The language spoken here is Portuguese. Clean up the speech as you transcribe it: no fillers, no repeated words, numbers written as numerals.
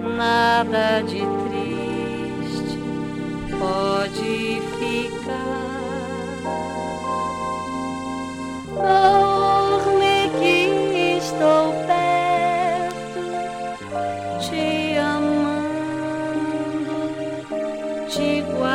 nada de triste pode ficar. Dorme que estou perto, te amando, te guardando.